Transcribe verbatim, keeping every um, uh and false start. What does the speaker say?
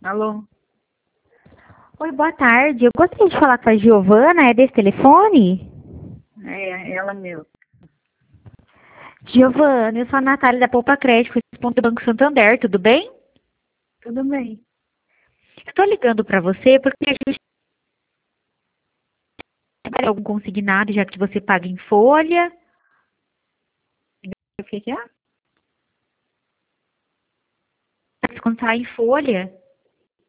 Alô? Oi, boa tarde. Eu gostaria de falar com a Giovana, é desse telefone? É, ela mesmo. Giovana, eu sou a Natália da Poupa Crédito, respondo do Banco Santander, tudo bem? Tudo bem. Estou ligando para você porque a gente tem algum consignado, já que você paga em folha. O que que é? Descontar em folha.